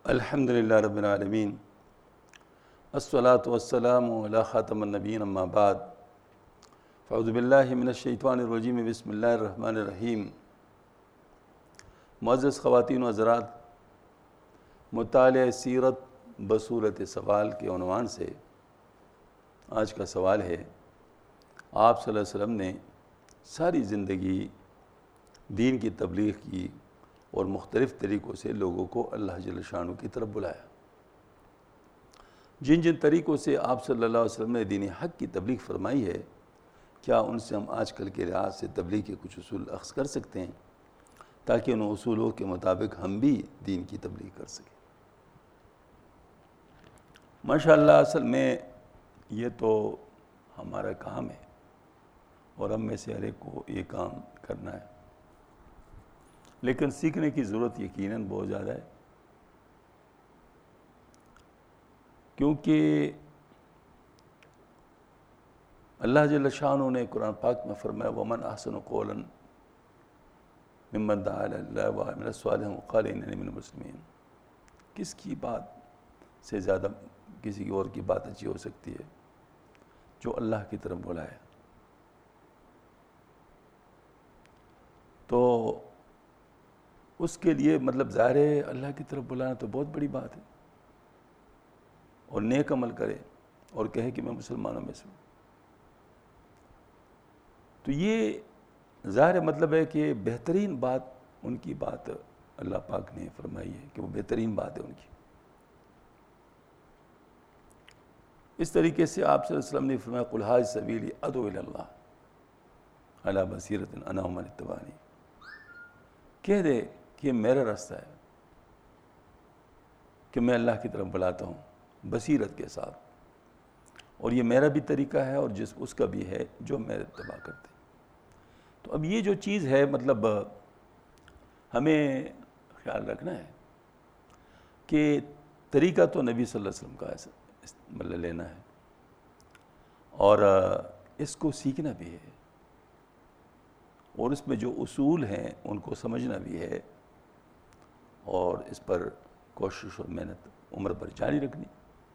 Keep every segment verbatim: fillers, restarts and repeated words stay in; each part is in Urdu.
الحمد للہ رب العالمین الصلاۃ والسلام علی خاتم النبیین اما بعد فاعوذ باللہ من الشیطان الرجیم بسم اللہ الرحمن الرحیم۔ معزز خواتین و حضرات، مطالعہ سیرت بصورت سوال کے عنوان سے آج کا سوال ہے، آپ صلی اللہ علیہ وسلم نے ساری زندگی دین کی تبلیغ کی اور مختلف طریقوں سے لوگوں کو اللہ جل شانہ کی طرف بلایا۔ جن جن طریقوں سے آپ صلی اللہ علیہ وسلم نے دین حق کی تبلیغ فرمائی ہے، کیا ان سے ہم آج کل کے لحاظ سے تبلیغ کے کچھ اصول اخذ کر سکتے ہیں تاکہ ان اصولوں کے مطابق ہم بھی دین کی تبلیغ کر سکیں؟ ماشاءاللہ اصل میں یہ تو ہمارا کام ہے اور ہم میں سے ہر ایک کو یہ کام کرنا ہے، لیکن سیکھنے کی ضرورت یقیناً بہت زیادہ ہے، کیونکہ اللہ جل شانہ نے قرآن پاک میں فرمایا وَمَنْ أَحْسَنُ قَوْلًا مِّمَّنْ دَعَا إِلَى اللَّهِ وَعَمِلَ صَالِحًا وَقَالَ إِنَّنِي مِنَ الْمُسْلِمِينَ۔ کس کی بات سے زیادہ کسی اور کی بات اچھی ہو سکتی ہے جو اللہ کی طرف بلائے؟ تو اس کے لیے مطلب ظاہر ہے اللہ کی طرف بلانا تو بہت بڑی بات ہے، اور نیک عمل کرے اور کہے کہ میں مسلمانوں میں سے ہوں، تو یہ ظاہر مطلب ہے کہ بہترین بات ان کی بات اللہ پاک نے فرمائی ہے کہ وہ بہترین بات ہے ان کی۔ اس طریقے سے آپ صلی اللہ علیہ وسلم نے فرمایا قُلْ هَٰذِهِ سَبِيلِي أَدْعُو إِلَى اللَّهِ عَلَىٰ بَصِيرَةٍ أَنَا وَمَنِ اتَّبَعَنِي۔ کہہ دے کہ یہ میرا راستہ ہے کہ میں اللہ کی طرف بلاتا ہوں بصیرت کے ساتھ، اور یہ میرا بھی طریقہ ہے اور جس اس کا بھی ہے جو میرے اتباع کرتے ہیں۔ تو اب یہ جو چیز ہے مطلب ہمیں خیال رکھنا ہے کہ طریقہ تو نبی صلی اللہ علیہ وسلم کا ایسا مطلب لینا ہے، اور اس کو سیکھنا بھی ہے، اور اس میں جو اصول ہیں ان کو سمجھنا بھی ہے، اور اس پر کوشش اور محنت عمر پر جاری رکھنی۔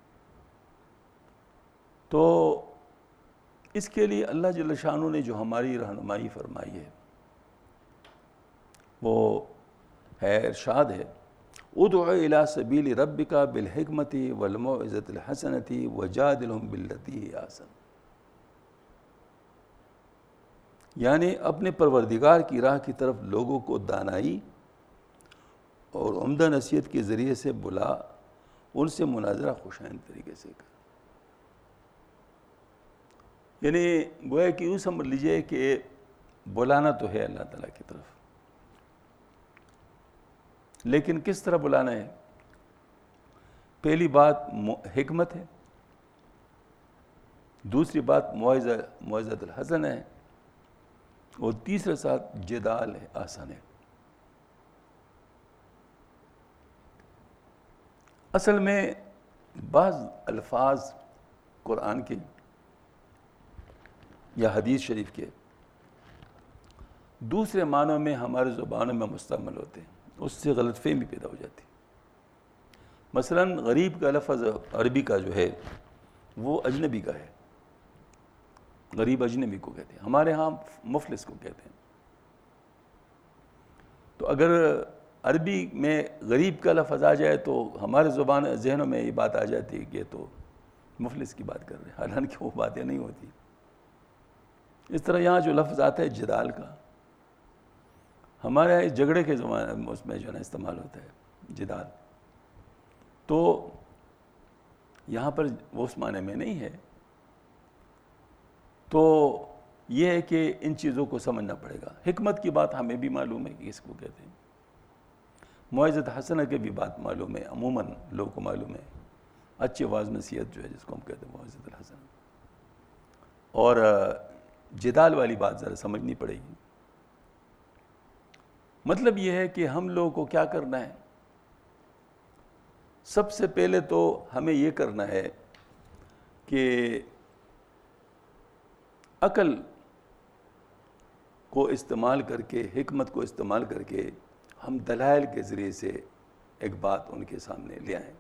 تو اس کے لیے اللہ جل شانہ نے جو ہماری رہنمائی فرمائی ہے وہ ہے، ارشاد ہے ادع الی سبیل ربک بالحکمۃ والموعظۃ الحسنۃ وجادلہم باللتی ہی احسن، یعنی اپنے پروردگار کی راہ کی طرف لوگوں کو دانائی اور عمدہ نصیحت کے ذریعے سے بلا، ان سے مناظرہ خوشائند طریقے سے کر۔ یعنی گویا کہ یوں سمجھ لیجئے کہ بلانا تو ہے اللہ تعالیٰ کی طرف، لیکن کس طرح بلانا ہے؟ پہلی بات حکمت ہے، دوسری بات موعظہ موعظۃ الحسنہ ہے، اور تیسرے ساتھ جدال ہے، آسان ہے۔ اصل میں بعض الفاظ قرآن کے یا حدیث شریف کے دوسرے معنوں میں ہمارے زبانوں میں مستعمل ہوتے ہیں، اس سے غلط فہمی پیدا ہو جاتی ہے۔ مثلا غریب کا لفظ عربی کا جو ہے وہ اجنبی کا ہے، غریب اجنبی کو کہتے ہیں، ہمارے ہاں مفلس کو کہتے ہیں۔ تو اگر عربی میں غریب کا لفظ آ جائے تو ہمارے زبان ذہنوں میں یہ بات آ جاتی ہے کہ یہ تو مفلس کی بات کر رہے ہیں، حالانکہ وہ باتیں نہیں ہوتی۔ اس طرح یہاں جو لفظ آتا ہے جدال کا، ہمارے یہاں جھگڑے کے زمانے اس میں جو ہے نا استعمال ہوتا ہے جدال، تو یہاں پر وہ اس معنی میں نہیں ہے۔ تو یہ ہے کہ ان چیزوں کو سمجھنا پڑے گا۔ حکمت کی بات ہمیں بھی معلوم ہے کہ اس کو کہتے ہیں، موعظۃ حسنہ کی بھی بات معلوم ہے، عموماً لوگوں کو معلوم ہے، اچھی واعظ نصیحت جو ہے جس کو ہم کہتے ہیں موعظۃ الحسنہ۔ اور جدال والی بات ذرا سمجھنی پڑے گی۔ مطلب یہ ہے کہ ہم لوگوں کو کیا کرنا ہے؟ سب سے پہلے تو ہمیں یہ کرنا ہے کہ عقل کو استعمال کر کے، حکمت کو استعمال کر کے ہم دلائل کے ذریعے سے ایک بات ان کے سامنے لے آئیں.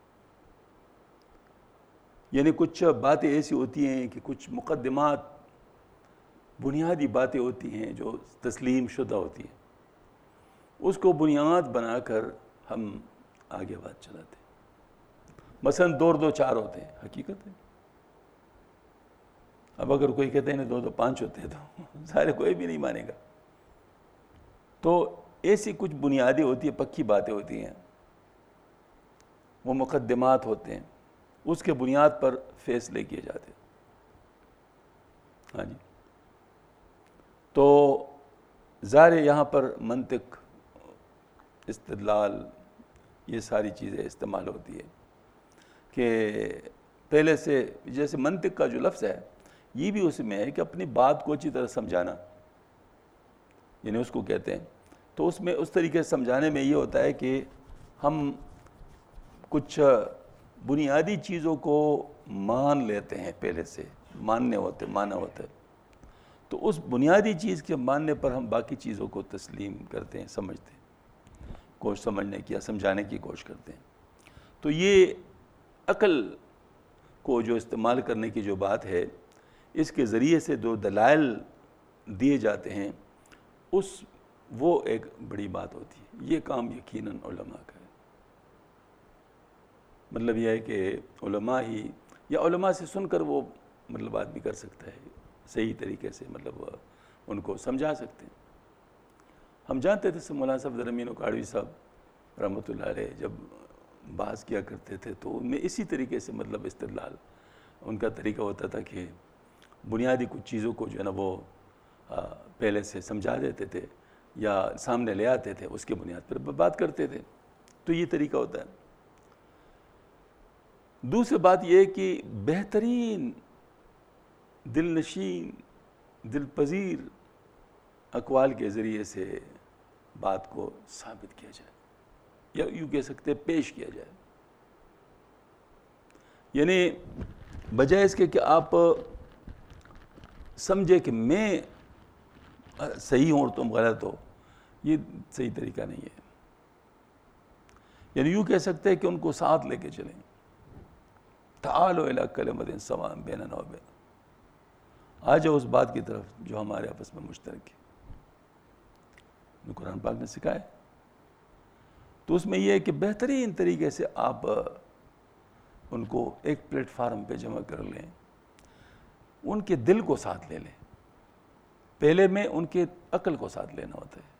یعنی کچھ باتیں ایسی ہوتی ہیں کہ کچھ مقدمات بنیادی باتیں ہوتی ہیں جو تسلیم شدہ ہوتی ہیں, اس کو بنیاد بنا کر ہم آگے بات چلاتے ہیں. مثلا دو اور دو چار ہوتے ہیں, حقیقت ہے. اب اگر کوئی کہتے ہیں دو دو پانچ ہوتے ہیں تو سارے کوئی بھی نہیں مانے گا. تو ایسی کچھ بنیادیں ہوتی ہیں, پکی باتیں ہوتی ہیں, وہ مقدمات ہوتے ہیں, اس کے بنیاد پر فیصلے کیے جاتے ہیں. ہاں جی. تو ظاہر یہاں پر منطق, استدلال, یہ ساری چیزیں استعمال ہوتی ہے کہ پہلے سے, جیسے منطق کا جو لفظ ہے یہ بھی اس میں ہے کہ اپنی بات کو اچھی طرح سمجھانا, یعنی اس کو کہتے ہیں. تو اس میں اس طریقے سے سمجھانے میں یہ ہوتا ہے کہ ہم کچھ بنیادی چیزوں کو مان لیتے ہیں, پہلے سے ماننے ہوتے مانا ہوتا ہے. تو اس بنیادی چیز کے ماننے پر ہم باقی چیزوں کو تسلیم کرتے ہیں, سمجھتے ہیں, کوشش سمجھنے کی یا سمجھانے کی کوشش کرتے ہیں. تو یہ عقل کو جو استعمال کرنے کی جو بات ہے, اس کے ذریعے سے دو دلائل دیے جاتے ہیں, اس وہ ایک بڑی بات ہوتی ہے. یہ کام یقیناً علماء کا ہے. مطلب یہ ہے کہ علماء ہی, یا علماء سے سن کر وہ مطلب آدمی کر سکتا ہے صحیح طریقے سے, مطلب ان کو سمجھا سکتے ہیں. ہم جانتے تھے مولانا صفدر امین اکاڑوی صاحب رحمۃ اللہ علیہ جب بحث کیا کرتے تھے تو ان میں اسی طریقے سے مطلب استدلال ان کا طریقہ ہوتا تھا کہ بنیادی کچھ چیزوں کو جو ہے نا وہ پہلے سے سمجھا دیتے تھے یا سامنے لے آتے تھے, اس کے بنیاد پر بات کرتے تھے. تو یہ طریقہ ہوتا ہے. دوسری بات یہ کہ بہترین دل نشین, دل پذیر اقوال کے ذریعے سے بات کو ثابت کیا جائے, یا یوں کہہ سکتے پیش کیا جائے. یعنی بجائے اس کے کہ آپ سمجھے کہ میں صحیح ہوں اور تم غلط ہو, یہ صحیح طریقہ نہیں ہے. یعنی یوں کہہ سکتے ہیں کہ ان کو ساتھ لے کے چلیں. تعالوا الی کلمۃ سواء بیننا و بینکم, آ جاؤ اس بات کی طرف جو ہمارے آپس میں مشترک ہے. قرآن پاک نے سکھایا. تو اس میں یہ ہے کہ بہترین طریقے سے آپ ان کو ایک پلیٹ فارم پہ جمع کر لیں, ان کے دل کو ساتھ لے لیں. پہلے میں ان کے عقل کو ساتھ لینا ہوتا ہے,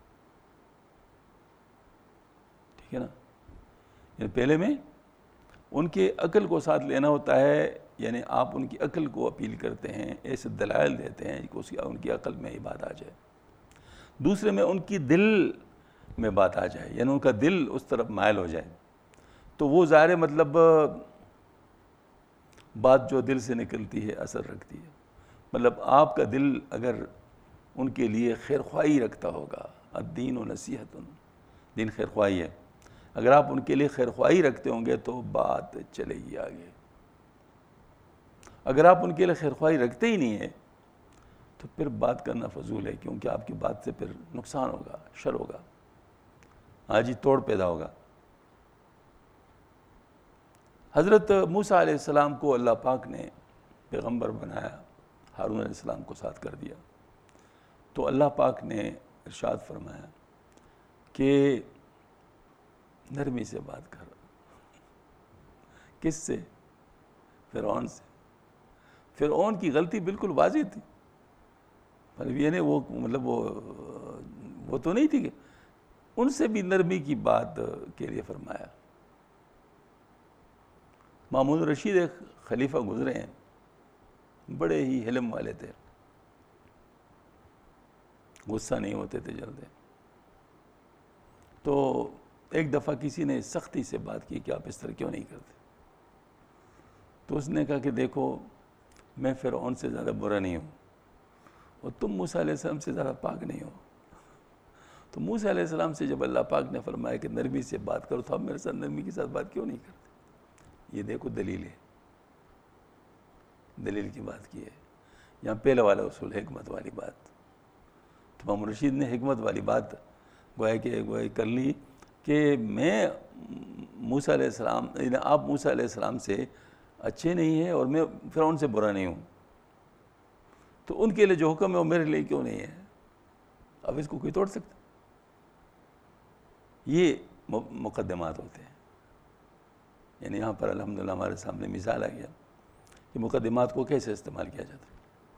ٹھیک ہے نا. یعنی پہلے میں ان کے عقل کو ساتھ لینا ہوتا ہے, یعنی آپ ان کی عقل کو اپیل کرتے ہیں, ایسے دلائل دیتے ہیں کہ اس کی ان کی عقل میں یہ بات آ جائے. دوسرے میں ان کی دل میں بات آ جائے, یعنی ان کا دل اس طرف مائل ہو جائے. تو وہ ظاہر مطلب بات جو دل سے نکلتی ہے اثر رکھتی ہے. مطلب آپ کا دل اگر ان کے لیے خیر خواہی رکھتا ہوگا, الدین و نصیحت, دین خیر خواہی ہے, اگر آپ ان کے لیے خیر خواہی رکھتے ہوں گے تو بات چلے گی آگے. اگر آپ ان کے لیے خیر خواہی رکھتے ہی نہیں ہیں تو پھر بات کرنا فضول ہے, کیونکہ آپ کی بات سے پھر نقصان ہوگا, شر ہوگا, آج ہی توڑ پیدا ہوگا. حضرت موسیٰ علیہ السلام کو اللہ پاک نے پیغمبر بنایا, ہارون علیہ السلام کو ساتھ کر دیا. تو اللہ پاک نے ارشاد فرمایا کہ نرمی سے بات کر. کس سے؟ فرعون سے. فرعون کی غلطی بالکل واضح تھی, مطلب یہ نہیں وہ مطلب وہ وہ تو نہیں تھی کہ ان سے بھی نرمی کی بات کے لیے فرمایا. مامون رشید ایک خلیفہ گزرے ہیں, بڑے ہی حلم والے تھے, غصہ نہیں ہوتے تھے جلدی. تو ایک دفعہ کسی نے سختی سے بات کی کہ آپ اس طرح کیوں نہیں کرتے. تو اس نے کہا کہ دیکھو میں فرعون سے زیادہ برا نہیں ہوں اور تم موسیٰ علیہ السلام سے زیادہ پاک نہیں ہو. تو موسیٰ علیہ السلام سے جب اللہ پاک نے فرمایا کہ نرمی سے بات کرو تو آپ میرے ساتھ نرمی کے ساتھ بات کیوں نہیں کرتے. یہ دیکھو دلیل ہے, دلیل کی بات کی ہے. یہاں پہلا والا اصول حکمت والی بات. تو امام رشید نے حکمت والی بات گویا کہ گویا کر لی کہ میں موسیٰ علیہ السلام یعنی آپ موسیٰ علیہ السلام سے اچھے نہیں ہیں اور میں فرعون سے برا نہیں ہوں، تو ان کے لیے جو حکم ہے وہ میرے لیے کیوں نہیں ہے؟ اب اس کو کوئی توڑ سکتا؟ یہ مقدمات ہوتے ہیں. یعنی یہاں پر الحمدللہ ہمارے سامنے مثال آ گیا کہ مقدمات کو کیسے استعمال کیا جاتا ہے.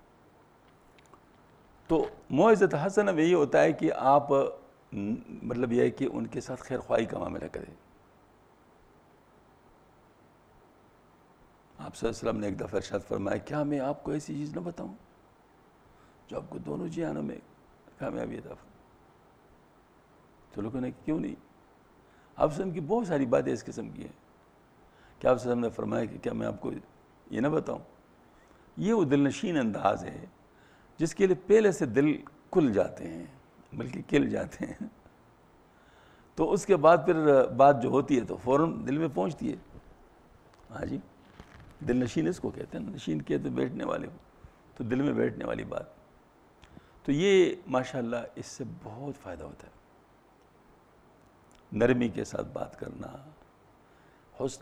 تو موعظۃ حسنہ میں یہ ہوتا ہے کہ آپ مطلب یہ ہے کہ ان کے ساتھ خیر خواہی کا معاملہ کریں. آپ صلی اللہ علیہ وسلم نے ایک دفعہ ارشاد فرمایا کیا میں آپ کو ایسی چیز نہ بتاؤں جو آپ کو دونوں جہانوں میں کامیابی عطا فرمائے؟ تو لوگوں نے کیوں نہیں؟ آپ صلی اللہ علیہ وسلم کی بہت ساری باتیں اس قسم کی ہیں کہ آپ صلی اللہ علیہ وسلم نے فرمایا کہ کیا میں آپ کو یہ نہ بتاؤں. یہ وہ دل نشین انداز ہے جس کے لیے پہلے سے دل کھل جاتے ہیں بلکہ کھل جاتے ہیں، تو اس کے بعد پھر بات جو ہوتی ہے تو فوراً دل میں پہنچتی ہے. ہاں جی، دل نشین اس کو کہتے ہیں، نشین کہتے بیٹھنے والے ہو، تو دل میں بیٹھنے والی بات. تو یہ ماشاءاللہ اس سے بہت فائدہ ہوتا ہے. نرمی کے ساتھ بات کرنا، حسن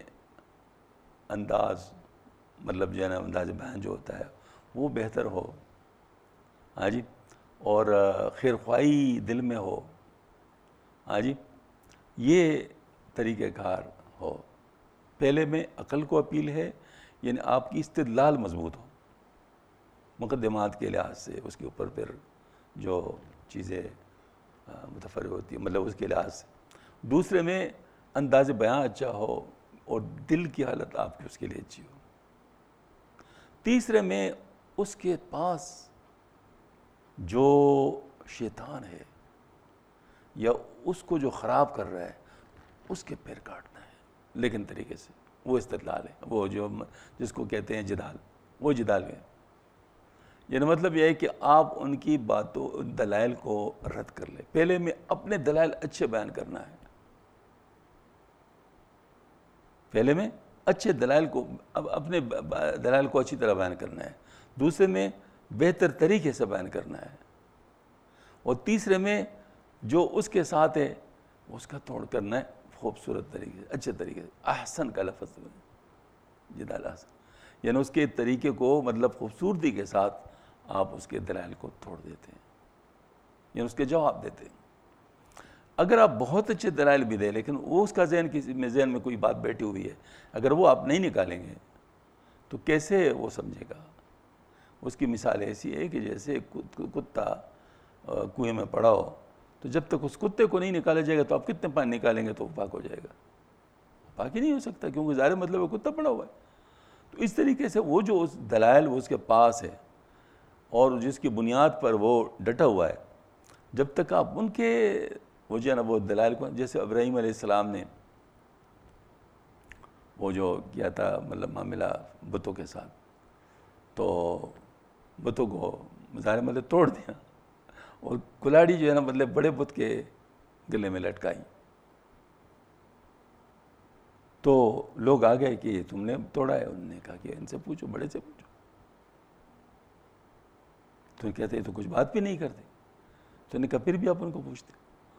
انداز مطلب جو ہے نا انداز بیان جو ہوتا ہے وہ بہتر ہو. ہاں جی، اور خیر خواہی دل میں ہو. ہاں جی، یہ طریقہ کار ہو. پہلے میں عقل کو اپیل ہے، یعنی آپ کی استدلال مضبوط ہو مقدمات کے لحاظ سے، اس کے اوپر پھر جو چیزیں متفرع ہوتی ہیں مطلب اس کے لحاظ سے. دوسرے میں انداز بیان اچھا ہو اور دل کی حالت آپ کی اس کے لیے اچھی ہو. تیسرے میں اس کے پاس جو شیطان ہے یا اس کو جو خراب کر رہا ہے اس کے پیر کاٹنا ہے لیکن طریقے سے. وہ استدلال ہے، وہ جو جس کو کہتے ہیں جدال، وہ جدال ہے. یعنی مطلب یہ ہے کہ آپ ان کی باتوں دلائل کو رد کر لیں. پہلے میں اپنے دلائل اچھے بیان کرنا ہے، پہلے میں اچھے دلائل کو اب اپنے دلائل کو اچھی طرح بیان کرنا ہے. دوسرے میں بہتر طریقے سے بیان کرنا ہے. اور تیسرے میں جو اس کے ساتھ ہے اس کا توڑ کرنا ہے خوبصورت طریقے سے، اچھے طریقے سے. احسن کا لفظ جدال احسن، یعنی اس کے طریقے کو مطلب خوبصورتی کے ساتھ آپ اس کے دلائل کو توڑ دیتے ہیں، یعنی اس کے جواب دیتے ہیں. اگر آپ بہت اچھے دلائل بھی دیں لیکن وہ اس کا ذہن کسی میں ذہن میں کوئی بات بیٹھی ہوئی ہے، اگر وہ آپ نہیں نکالیں گے تو کیسے وہ سمجھے گا؟ اس کی مثال ایسی ہے کہ جیسے کتا کنویں میں پڑا ہو، تو جب تک اس کتے کو نہیں نکالا جائے گا تو آپ کتنے پانی نکالیں گے تو وہ پاک ہو جائے گا؟ پاک ہی نہیں ہو سکتا، کیونکہ ظاہر مطلب وہ کتا پڑا ہوا ہے. تو اس طریقے سے وہ جو اس دلائل وہ اس کے پاس ہے اور جس کی بنیاد پر وہ ڈٹا ہوا ہے، جب تک آپ ان کے وہ جو ہے نا وہ دلائل کو، جیسے ابراہیم علیہ السلام نے وہ جو کیا تھا مطلب معاملہ بتوں کے ساتھ، تو بتوں کو ظاہر مطلب توڑ دیا اور کلاڑی جو ہے نا مطلب بڑے بت کے گلے میں لٹکائی. تو لوگ آ گئے کہ تم نے توڑا ہے. انہوں نے کہا کہ ان سے پوچھو، بڑے سے پوچھو. تو کہتے تو کچھ بات بھی نہیں کرتے. تو انہوں نے کہا پھر بھی آپ ان کو پوچھتے.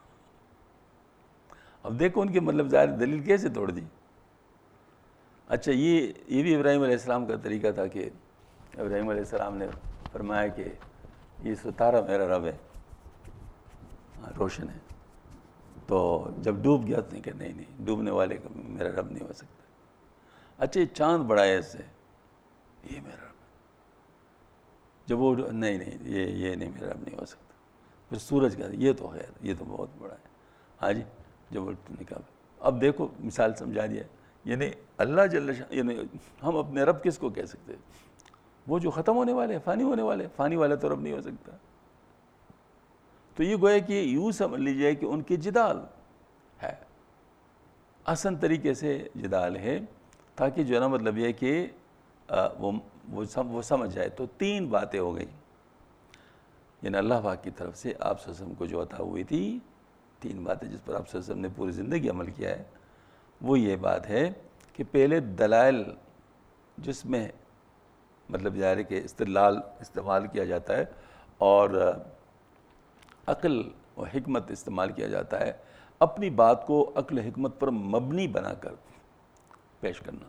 اب دیکھو ان کے مطلب ظاہر دلیل کیسے توڑ دی. اچھا، یہ یہ بھی ابراہیم علیہ السلام کا طریقہ تھا کہ ابراہیم علیہ السلام نے فرمایا کہ یہ ستارہ میرا رب ہے، روشن ہے. تو جب ڈوب گیا تو کہ نہیں نہیں ڈوبنے والے کا میرا رب نہیں ہو سکتا. اچھا، یہ چاند بڑا ہے اس سے، یہ میرا رب ہے. جب وہ نہیں نہیں یہ یہ نہیں میرا رب نہیں ہو سکتا. پھر سورج کا یہ تو ہے، یہ تو بہت بڑا ہے. ہاں جی، جب وہ نکال. اب دیکھو مثال سمجھا دیا. یعنی اللہ جل شان، یعنی ہم اپنے رب کس کو کہہ سکتے ہیں؟ وہ جو ختم ہونے والے، فانی ہونے والے. فانی والا تو رب نہیں ہو سکتا. تو یہ گویا کہ یوں سمجھ لیجیے کہ ان کی جدال ہے، آسان طریقے سے جدال ہے، تاکہ جو ہے نا مطلب یہ کہ وہ وہ سمجھ جائے. تو تین باتیں ہو گئی، یعنی اللہ پاک کی طرف سے آپ صلی اللہ علیہ وسلم کو جو عطا ہوئی تھی تین باتیں جس پر آپ صلی اللہ علیہ وسلم نے پوری زندگی عمل کیا ہے. وہ یہ بات ہے کہ پہلے دلائل جس میں مطلب ظاہر ہے کہ استدلال استعمال کیا جاتا ہے اور عقل و حکمت استعمال کیا جاتا ہے. اپنی بات کو عقل حکمت پر مبنی بنا کر پیش کرنا،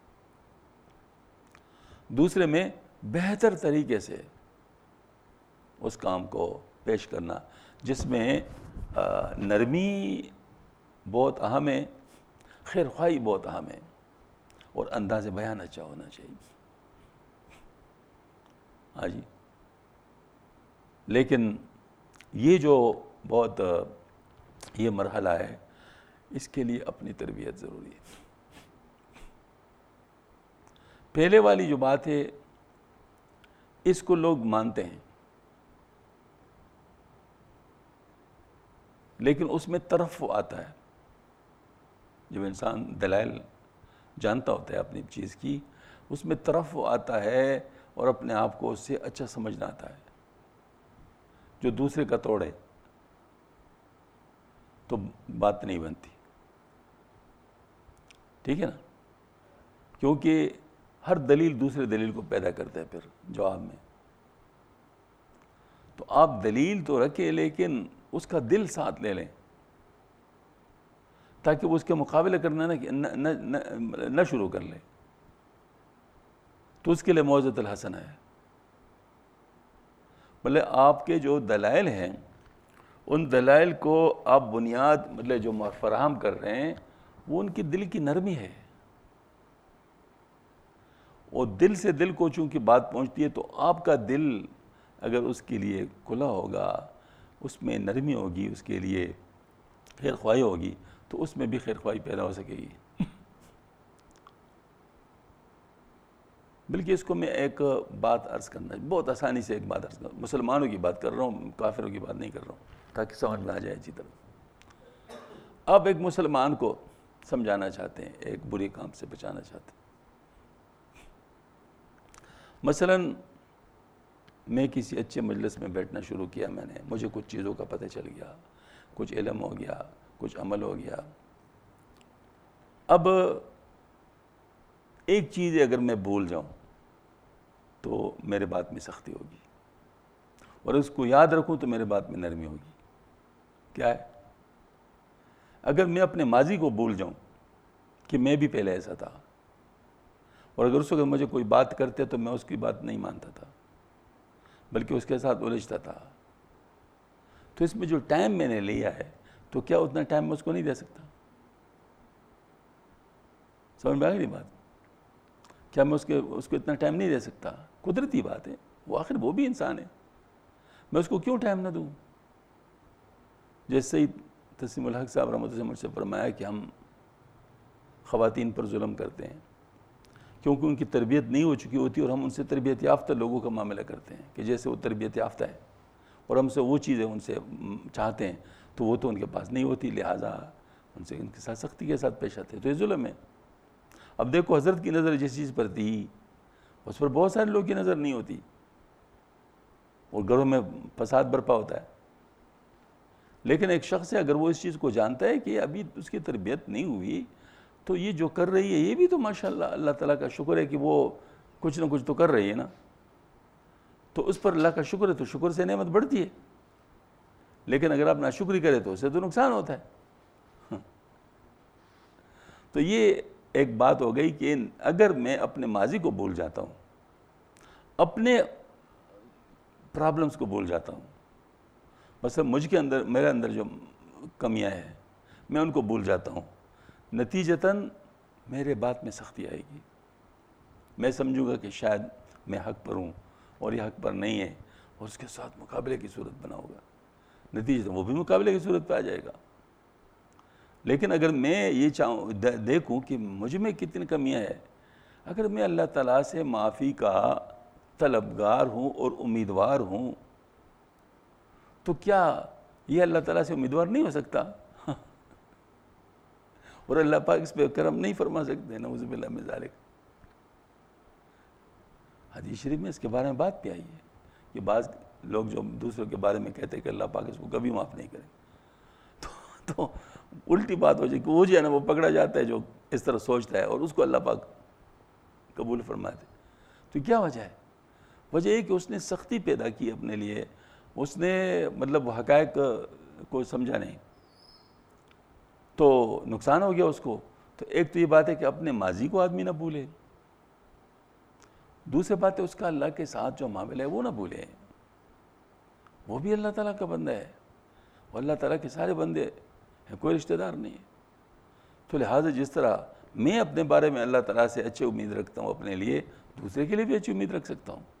دوسرے میں بہتر طریقے سے اس کام کو پیش کرنا جس میں نرمی بہت اہم ہے، خیر خواہی بہت اہم ہے، اور انداز بیان اچھا ہونا چاہیے۔ ہاں جی، لیکن یہ جو بہت یہ مرحلہ ہے، اس کے لیے اپنی تربیت ضروری ہے۔ پہلے والی جو بات ہے اس کو لوگ مانتے ہیں، لیکن اس میں ترفع آتا ہے۔ جب انسان دلائل جانتا ہوتا ہے اپنی چیز کی، اس میں ترفع آتا ہے اور اپنے آپ کو اس سے اچھا سمجھنا آتا ہے۔ جو دوسرے کا توڑے تو بات نہیں بنتی، ٹھیک ہے نا؟ کیونکہ ہر دلیل دوسرے دلیل کو پیدا کرتا ہے پھر جواب میں۔ تو آپ دلیل تو رکھیں لیکن اس کا دل ساتھ لے لیں، تاکہ وہ اس کے مقابلے کرنا نہ نہ شروع کر لے، تو اس کے لیے موعظۃ الحسنہ ہے۔ مطلب آپ کے جو دلائل ہیں ان دلائل کو آپ بنیاد مطلب جو فراہم کر رہے ہیں وہ ان کی دل کی نرمی ہے، اور دل سے دل کو چونکہ بات پہنچتی ہے تو آپ کا دل اگر اس کے لیے کھلا ہوگا، اس میں نرمی ہوگی، اس کے لیے خیر خواہی ہوگی، تو اس میں بھی خیر خواہی پیدا ہو سکے گی۔ بلکہ اس کو میں ایک بات عرض کرنا، بہت آسانی سے ایک بات عرض کرنا، مسلمانوں کی بات کر رہا ہوں، کافروں کی بات نہیں کر رہا ہوں، تاکہ سمجھ میں آ جائے اچھی طرح۔ آپ ایک مسلمان کو سمجھانا چاہتے ہیں، ایک برے کام سے بچانا چاہتے ہیں۔ مثلاً میں کسی اچھے مجلس میں بیٹھنا شروع کیا، میں نے مجھے کچھ چیزوں کا پتہ چل گیا، کچھ علم ہو گیا، کچھ عمل ہو گیا۔ اب ایک چیز اگر میں بھول جاؤں تو میرے بات میں سختی ہوگی، اور اس کو یاد رکھوں تو میرے بات میں نرمی ہوگی۔ کیا ہے؟ اگر میں اپنے ماضی کو بھول جاؤں کہ میں بھی پہلے ایسا تھا، اور اگر اس وقت مجھے کوئی بات کرتے تو میں اس کی بات نہیں مانتا تھا بلکہ اس کے ساتھ الجھتا تھا، تو اس میں جو ٹائم میں نے لیا ہے تو کیا اتنا ٹائم میں اس کو نہیں دے سکتا؟ سمجھ میں آ گئی بات؟ کیا میں اس کے اس کو اتنا ٹائم نہیں دے سکتا؟ قدرتی بات ہے، وہ آخر وہ بھی انسان ہے، میں اس کو کیوں ٹائم نہ دوں؟ جیسے ہی تسلیم الحق صاحب رحمۃ اللہ سے مجھ سے فرمایا کہ ہم خواتین پر ظلم کرتے ہیں کیونکہ ان کی تربیت نہیں ہو چکی ہوتی، اور ہم ان سے تربیت یافتہ لوگوں کا معاملہ کرتے ہیں کہ جیسے وہ تربیت یافتہ ہے، اور ہم سے وہ چیزیں ان سے چاہتے ہیں تو وہ تو ان کے پاس نہیں ہوتی، لہٰذا ان سے ان کے ساتھ سختی کے ساتھ پیش آتے ہیں، تو یہ ظلم ہے۔ اب دیکھو حضرت کی نظر جس چیز پر تھی اس پر بہت سارے لوگوں کی نظر نہیں ہوتی، اور گھروں میں فساد برپا ہوتا ہے۔ لیکن ایک شخص ہے اگر وہ اس چیز کو جانتا ہے کہ ابھی اس کی تربیت نہیں ہوئی تو یہ جو کر رہی ہے یہ بھی تو ماشاءاللہ اللہ تعالیٰ کا شکر ہے کہ وہ کچھ نہ کچھ تو کر رہی ہے نا، تو اس پر اللہ کا شکر ہے، تو شکر سے نعمت بڑھتی ہے۔ لیکن اگر آپ ناشکری کریں تو اس سے تو نقصان ہوتا ہے۔ تو یہ ایک بات ہو گئی کہ اگر میں اپنے ماضی کو بھول جاتا ہوں، اپنے پرابلمز کو بھول جاتا ہوں، مثلا مجھ کے اندر میرے اندر جو کمیاں ہیں میں ان کو بھول جاتا ہوں، نتیجتاً میرے بات میں سختی آئے گی، میں سمجھوں گا کہ شاید میں حق پر ہوں اور یہ حق پر نہیں ہے، اور اس کے ساتھ مقابلے کی صورت بناؤں گا، نتیجتاً وہ بھی مقابلے کی صورت پہ آ جائے گا۔ لیکن اگر میں یہ چاہوں دیکھوں کہ مجھ میں کتنی کمیاں ہیں، اگر میں اللہ تعالیٰ سے معافی کا طلبگار ہوں اور امیدوار ہوں تو کیا یہ اللہ تعالیٰ سے امیدوار نہیں ہو سکتا؟ اور اللہ پاک اس پہ کرم نہیں فرما سکتے؟ نعوذ باللہ من ذالک۔ حدیث شریف میں اس کے بارے میں بات بھی آئی ہے کہ بعض لوگ جو دوسروں کے بارے میں کہتے ہیں کہ اللہ پاک اس کو کبھی معاف نہیں کرے، تو, تو الٹی بات ہو جائے کہ وہ جو ہے نا وہ پکڑا جاتا ہے جو اس طرح سوچتا ہے، اور اس کو اللہ پاک قبول فرماتے۔ تو کیا وجہ ہے؟ وجہ یہ کہ اس نے سختی پیدا کی اپنے لیے، اس نے مطلب حقائق کو سمجھا نہیں، تو نقصان ہو گیا اس کو. تو ایک تو یہ بات ہے کہ اپنے ماضی کو آدمی نہ بھولے, دوسری بات ہے اس کا اللہ کے ساتھ جو معاملہ ہے وہ نہ بھولے. وہ بھی اللہ تعالیٰ کا بندہ ہے, وہ اللہ تعالیٰ کے سارے بندے ہیں, کوئی رشتہ دار نہیں ہے. تو لہٰذا جس طرح میں اپنے بارے میں اللہ تعالیٰ سے اچھی امید رکھتا ہوں اپنے لیے, دوسرے کے لیے بھی اچھی امید رکھ سکتا ہوں.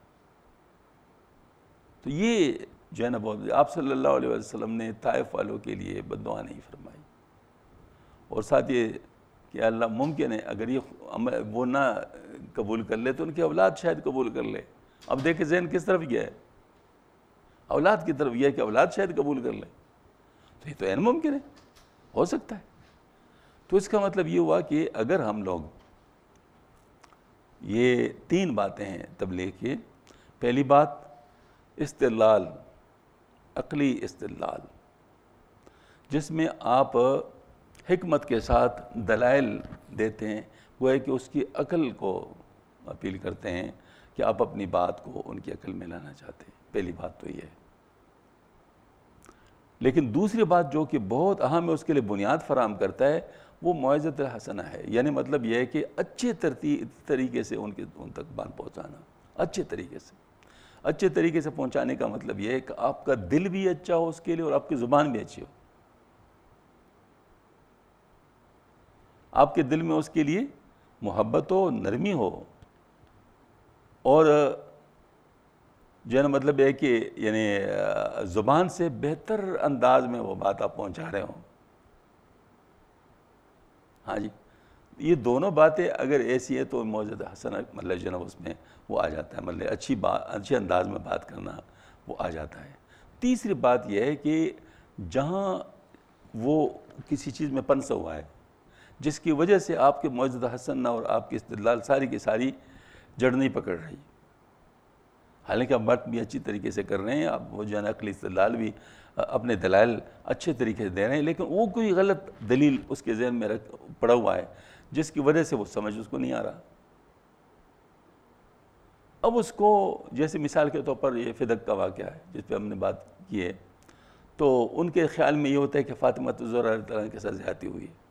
تو یہ جو ہے نا بہت, آپ صلی اللہ علیہ وسلم نے طائف والوں کے لیے بد دعا نہیں فرمائی. اور ساتھ یہ کہ اللہ ممکن ہے اگر یہ وہ نہ قبول کر لے تو ان کی اولاد شاید قبول کر لے. اب دیکھیں ذہن کس طرف گیا ہے, اولاد کی طرف گیا ہے کہ اولاد شاید قبول کر لے. تو یہ تو عین ممکن ہے, ہو سکتا ہے. تو اس کا مطلب یہ ہوا کہ اگر ہم لوگ, یہ تین باتیں ہیں تبلیغ کی. پہلی بات استدلال, عقلی استدلال, جس میں آپ حکمت کے ساتھ دلائل دیتے ہیں, وہ ہے کہ اس کی عقل کو اپیل کرتے ہیں کہ آپ اپنی بات کو ان کی عقل میں لانا چاہتے ہیں. پہلی بات تو یہ ہے. لیکن دوسری بات جو کہ بہت اہم ہے, اس کے لیے بنیاد فراہم کرتا ہے, وہ موعظۃ الحسنہ ہے. یعنی مطلب یہ ہے کہ اچھے ترتیب طریقے سے ان کے ان تک بات پہنچانا, اچھے طریقے سے. اچھے طریقے سے پہنچانے کا مطلب یہ ہے کہ آپ کا دل بھی اچھا ہو اس کے لیے اور آپ کی زبان بھی اچھی ہو. آپ کے دل میں اس کے لیے محبت ہو, نرمی ہو, اور جو ہے نا مطلب ہے کہ یعنی زبان سے بہتر انداز میں وہ بات آپ پہنچا رہے ہوں. ہاں جی, یہ دونوں باتیں اگر ایسی ہیں تو موعظۃ حسنہ مطلب جو ہے نا اس میں وہ آ جاتا ہے, مطلب اچھی بات, اچھے انداز میں بات کرنا وہ آ جاتا ہے. تیسری بات یہ ہے کہ جہاں وہ کسی چیز میں پنسا ہوا ہے جس کی وجہ سے آپ کے موعظۃ حسنہ اور آپ کی استدلال ساری کی ساری جڑ نہیں پکڑ رہی, حالانکہ آپ بات بھی اچھی طریقے سے کر رہے ہیں, آپ وہ جو ہے نا عقلی استدلال بھی اپنے دلائل اچھے طریقے سے دے رہے ہیں, لیکن وہ کوئی غلط دلیل اس کے ذہن میں رکھ پڑا ہوا ہے جس کی وجہ سے وہ سمجھ اس کو نہیں آ رہا. اب اس کو جیسے مثال کے طور پر یہ فدق کا واقعہ ہے جس پہ ہم نے بات کی ہے, تو ان کے خیال میں یہ ہوتا ہے کہ فاطمہ الزہرا رضی اللہ عنہا کے ساتھ زیادتی ہوئی ہے,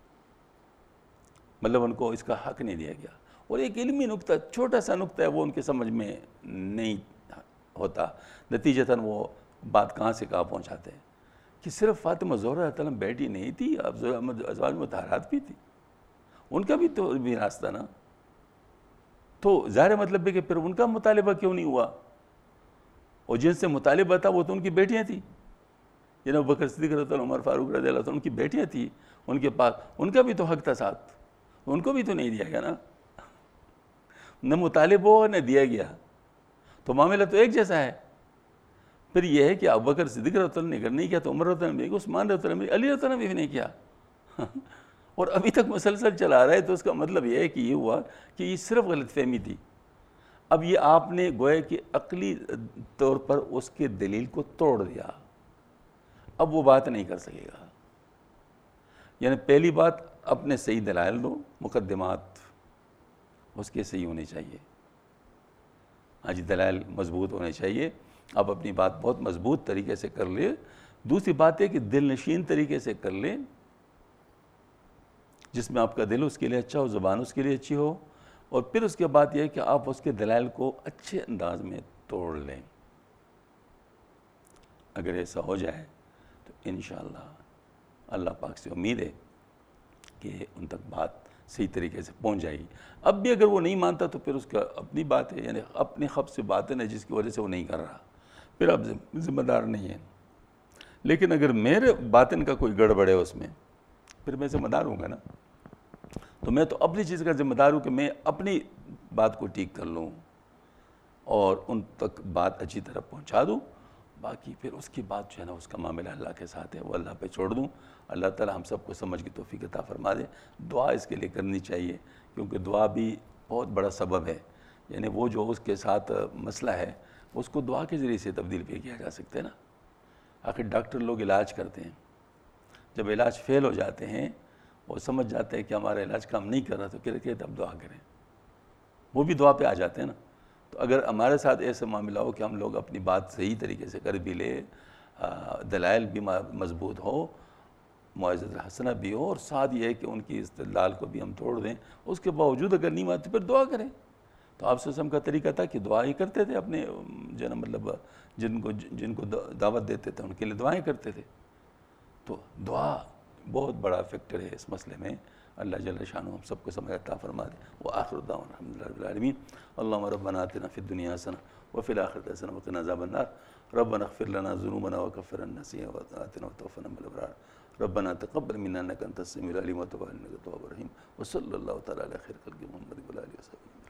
مطلب ان کو اس کا حق نہیں دیا گیا. اور ایک علمی نقطہ, چھوٹا سا نقطہ ہے, وہ ان کے سمجھ میں نہیں ہوتا. نتیجتاً وہ بات کہاں سے کہاں پہنچاتے ہیں کہ صرف فاطمہ زہرا رضی اللہ عنہا بیٹی نہیں تھی, ازواج مطہرات بھی تھی, ان کا بھی تو میراث تھا نا. تو ظاہر مطلب ہے کہ پھر ان کا مطالبہ کیوں نہیں ہوا, اور جن سے مطالبہ تھا وہ تو ان کی بیٹیاں تھیں, یعنی ابوبکر صدیق رضی اللہ عنہ, عمر فاروق رضی اللہ عنہ, ان کی بیٹیاں تھیں ان کے پاس, ان کا بھی تو حق تھا ساتھ, ان کو بھی تو نہیں دیا گیا نا, نہ مطالبہ ہوا نہ دیا گیا, تو معاملہ تو ایک جیسا ہے. پھر یہ ہے کہ ابوبکر صدیق رضی اللہ عنہ نے اگر نہیں کیا تو عمر رضی اللہ عنہ نے, عثمان رضی اللہ عنہ نے, علی رضی اللہ عنہ نے بھی نہیں کیا, اور ابھی تک مسلسل چلا رہا ہے. تو اس کا مطلب یہ ہے کہ یہ ہوا کہ یہ صرف غلط فہمی تھی. اب یہ آپ نے گویا کہ عقلی طور پر اس کے دلیل کو توڑ دیا, اب وہ بات نہیں کر سکے گا. یعنی پہلی بات اپنے صحیح دلائل دو, مقدمات اس کے صحیح ہونے چاہیے. ہاں جی, دلائل مضبوط ہونے چاہیے, آپ اپنی بات بہت مضبوط طریقے سے کر لیں. دوسری بات ہے کہ دل نشین طریقے سے کر لیں, جس میں آپ کا دل اس کے لیے اچھا ہو, زبان اس کے لیے اچھی ہو, اور پھر اس کے بعد یہ ہے کہ آپ اس کے دلائل کو اچھے انداز میں توڑ لیں. اگر ایسا ہو جائے تو انشاءاللہ اللہ پاک سے امید ہے کہ ان تک بات صحیح طریقے سے پہنچ جائے گی. اب بھی اگر وہ نہیں مانتا تو پھر اس کا اپنی بات ہے, یعنی اپنی خب سے باطن ہے جس کی وجہ سے وہ نہیں کر رہا, پھر آپ ذمہ دار نہیں ہیں. لیکن اگر میرے باطن کا کوئی گڑبڑ ہے اس میں, پھر میں ذمہ دار ہوں گا نا. تو میں تو اپنی چیز کا ذمہ دار ہوں کہ میں اپنی بات کو ٹھیک کر لوں اور ان تک بات اچھی طرح پہنچا دوں. باقی پھر اس کی بات جو ہے نا اس کا معاملہ اللہ کے ساتھ ہے, وہ اللہ پہ چھوڑ دوں. اللہ تعالی ہم سب کو سمجھ کی توفیق عطا فرما دے. دعا اس کے لیے کرنی چاہیے, کیونکہ دعا بھی بہت بڑا سبب ہے. یعنی وہ جو اس کے ساتھ مسئلہ ہے اس کو دعا کے ذریعے سے تبدیل بھی کیا جا سکتا ہے نا. آخر ڈاکٹر لوگ علاج کرتے ہیں, جب علاج فیل ہو جاتے ہیں وہ سمجھ جاتے ہیں کہ ہمارا علاج کام نہیں کر رہا, تو کہتے ہیں اب دعا کریں, وہ بھی دعا پہ آ جاتے ہیں نا. تو اگر ہمارے ساتھ ایسا معاملہ ہو کہ ہم لوگ اپنی بات صحیح طریقے سے کر بھی لیں, دلائل بھی مضبوط ہو, معزت الحسنہ بھی ہو، اور ساتھ یہ ہے کہ ان کی استدلال کو بھی ہم توڑ دیں، اس کے باوجود اگر نہیں آتی پھر دعا کریں۔ تو آپ صلی اللہ علیہ وسلم کا طریقہ تھا کہ دعا ہی کرتے تھے اپنے جو ہے نا مطلب جن کو جن کو دعوت دیتے تھے ان کے لیے دعائیں کرتے تھے۔ تو دعا بہت بڑا فیکٹر ہے اس مسئلے میں۔ اللہ جل شانہ ہم سب کو سمجھ عطا فرما دے۔ وآخر دعوانا الحمد للہ رب العالمین۔ اللہم ربنا آتنا فی الدنیا حسنہ وفی الآخرۃ حسنہ وقنا عذاب النار۔ ربنا اغفر لنا ذنوبنا وکفر عنا سیئاتنا وتوفنا مع الابرار۔ ربنا تقبل منا انک انت السمیع العلیم وتب علینا انک التواب الرحیم۔ وصلی اللہ تعالی علی خیر خلق محمد وعلی آلہ وصحبہ۔